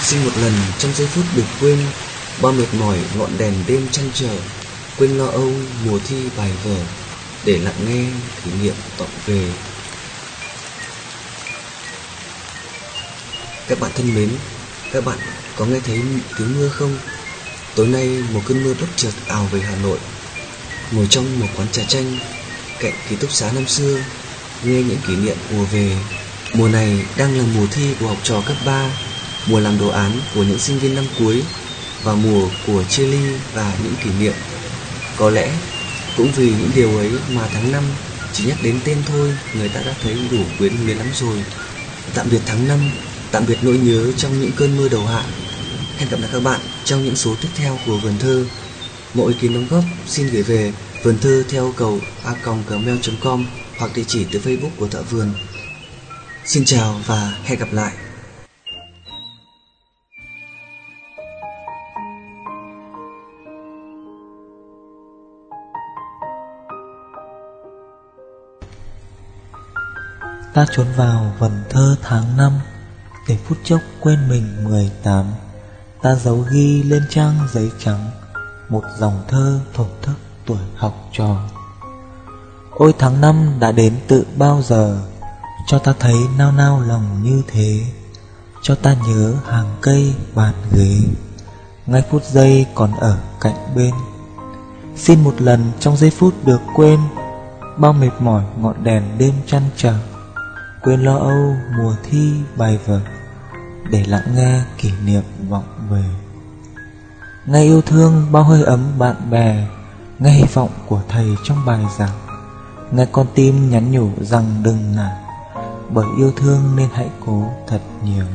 Xin một lần trong giây phút được quên, bao mệt mỏi ngọn đèn đêm trăn trở, quên lo âu mùa thi bài vở, để lặng nghe kỷ niệm vọng về. Các bạn thân mến, các bạn có nghe thấy tiếng mưa không? Tối nay một cơn mưa bất chợt ào về Hà Nội. Ngồi trong một quán trà chanh cạnh ký túc xá năm xưa, nghe những kỷ niệm ùa về. Mùa này đang là mùa thi của học trò cấp 3, mùa làm đồ án của những sinh viên năm cuối, và mùa của chia ly và những kỷ niệm. Có lẽ cũng vì những điều ấy mà tháng 5 chỉ nhắc đến tên thôi, người ta đã thấy đủ quyến luyến lắm rồi. Tạm biệt tháng 5, tạm biệt nỗi nhớ trong những cơn mưa đầu hạ. Hẹn gặp lại các bạn trong những số tiếp theo của Vườn Thơ. Mọi ý kiến đóng góp xin gửi về vườn thơ theo cầu a@gmail.com hoặc địa chỉ từ Facebook của Thợ Vườn. Xin chào và hẹn gặp lại. Ta trốn vào vần thơ tháng 5, để phút chốc quên mình 18. Ta giấu ghi lên trang giấy trắng một dòng thơ thổn thức tuổi học trò. Ôi tháng 5 đã đến tự bao giờ, cho ta thấy nao nao lòng như thế, cho ta nhớ hàng cây bàn ghế, ngay phút giây còn ở cạnh bên. Xin một lần trong giây phút được quên, bao mệt mỏi ngọn đèn đêm trăn trở, quên lo âu mùa thi bài vở, để lặng nghe kỷ niệm vọng về. Nghe yêu thương bao hơi ấm bạn bè, nghe hy vọng của thầy trong bài giảng, nghe con tim nhắn nhủ rằng đừng nản, bởi yêu thương nên hãy cố thật nhiều.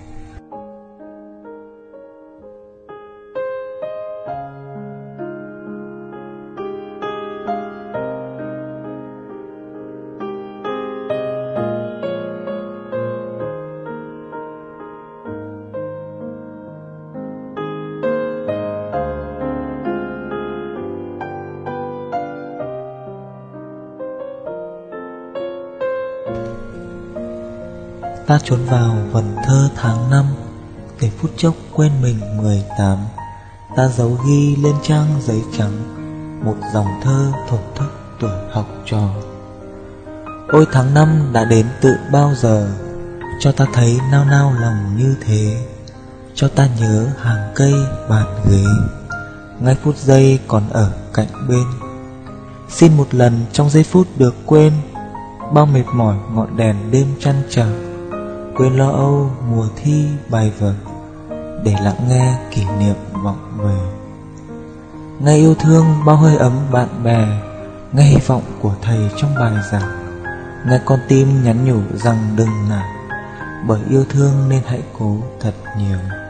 Ta trốn vào vần thơ tháng 5, để phút chốc quên mình 18. Ta giấu ghi lên trang giấy trắng một dòng thơ thổn thức tuổi học trò. Ôi tháng 5 đã đến tự bao giờ, cho ta thấy nao nao lòng như thế, cho ta nhớ hàng cây bàn ghế, ngay phút giây còn ở cạnh bên. Xin một lần trong giây phút được quên, bao mệt mỏi ngọn đèn đêm trăn trở, quên lo âu mùa thi bài vở, để lặng nghe kỷ niệm vọng về. Nghe yêu thương bao hơi ấm bạn bè, nghe hy vọng của thầy trong bài giảng, nghe con tim nhắn nhủ rằng đừng nản, bởi yêu thương nên hãy cố thật nhiều.